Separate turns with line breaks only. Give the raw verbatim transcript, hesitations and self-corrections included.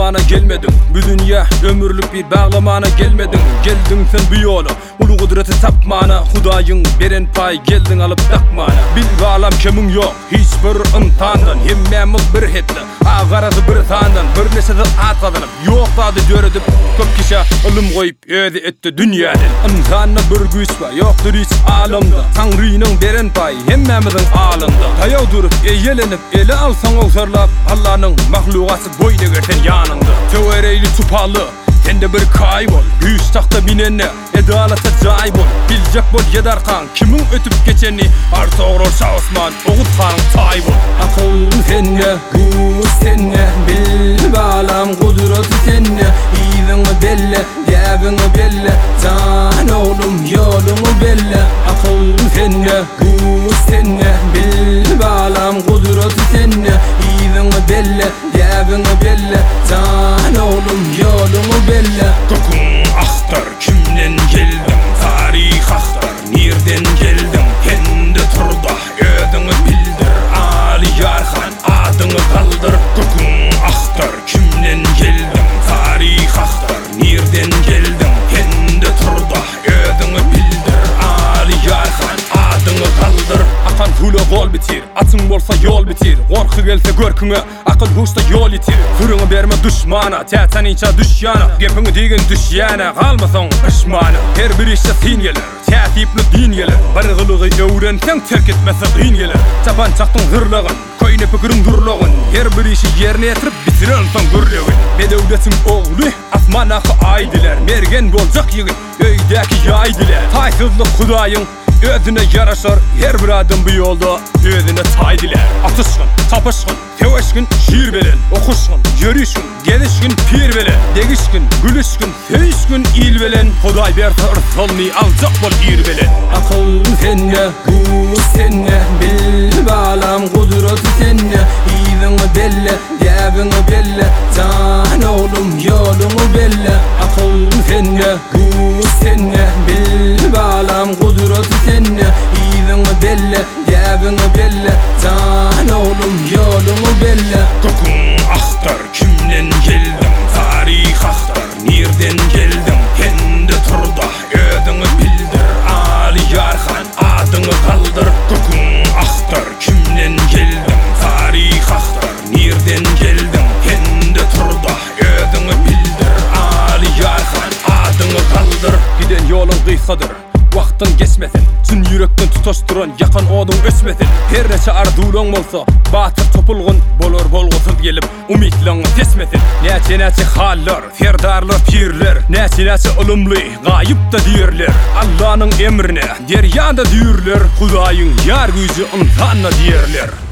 ağlamana gelmedin. Bu dünya ömürlük bir bağlamana gelmedin. Geldin sen bu yolu ulu kudreti tapmana. Hudayın beren pay geldin alıp takmana. Bil bağlam kemin yok hiç bir ıntandan. Hemmemiz bir hetli ağarası bir tandan. Bir nesede at kazanıp yok tadı döredip köp kişi ılım koyup öde etti dünyadan. İnsanına bir güç var yoktur hiç alamda. Tanrı'nın beren pay hemmemizin alında. Tayav durup eyelenip ele alsan olsarlap Allah'ın mahlukası boynu gerten yanında. Tevereyli tupalı sende bir kaybol. Yüz tahta binene edalata caybol. Bilecek bol yedarkan kimin ötüp geçeni. Artı oğrolsa Osman Oğuz Han'ın taybol.
Akıl senne, güç senne, bil bağlam kudreti senne. İyiliğini belle, devini belle, can oğlum yolunu belle. Akıl senne, güç senne, bil bağlam kudreti senne. İyiliğini belle, devini belle, can oğlum yolunu belle.
Kokun aktar kimden geldim, tarih aktar nereden geldim. Kendi turda ödünü bildir, Ali Yarhan adını kaldır. Kokun aktar kimden geldim, tarih aktar nereden geldim. Kendi turda ödünü bildir, Ali Yarhan adını kaldır. Akan hula gol bitir, atın bolsa yol bitir. Korku gelse görküne, akıl huşta yol itir. Fırını verme düşmana, teten inça düş yana. Gepini degen düş yana, kalmasan pişmana. Her bir işte sin gelir, tertipli din gelir. Bargılığı öğrensen terk etmesi kıyın gelir. Tapan çaktın hırlağın, koyun epikirin durlağın. Her bir işi yerine yetirip bitiren son gürlağın. Bedevletin oğlu, asman akı aydiler. Mergen bolcak yigit, öydeki yaydiler. Taysızlık Hudayın özüne yaraşır, her bir adım bu yolda özüne taydiler. Atışkın, tapışkın, teveşkün, şiir belen. Okuşkın, yürüyüşkün, gelişkün, pir belen. Degişkün, gülüşkün, söyüşkün, il belen. Huday berti ırs olmay alcak bol ir belen.
Akıl senne, güç senne, bil bağlam kudreti senne. İyiliğini belle, devini belle, can oğlum yolunu belle. Akıl senne, güç senne, bil bağlam kudreti senne. İyiliğini belle, devini belle, can oğlum yolunu belle.
Kokun aktar kimden geldim, tarih aktar nereden geldim. Kendi turda ödünü bildir, Ali Yarhan adını kaldır. Kokun aktar kimden geldim, tarih aktar nereden geldim. Kendi turda ödünü bildir, Ali Yarhan adını kaldır. Giden yolun kıysadır, vaxtın geçmesin. Tün yürekten tutaştıran yakan odun ösmesin. Her neçe ardulan olsa batır topulgun bolor bolgusuz gelip umidlerini kesmesin. Neçe neçe hallar, ferdarlar, pirler. Neçe neçe ılımlı, gayip da diyerler. Allah'ın emrine deryanda diyerler. Hudayın yar gücü insanla diyerler.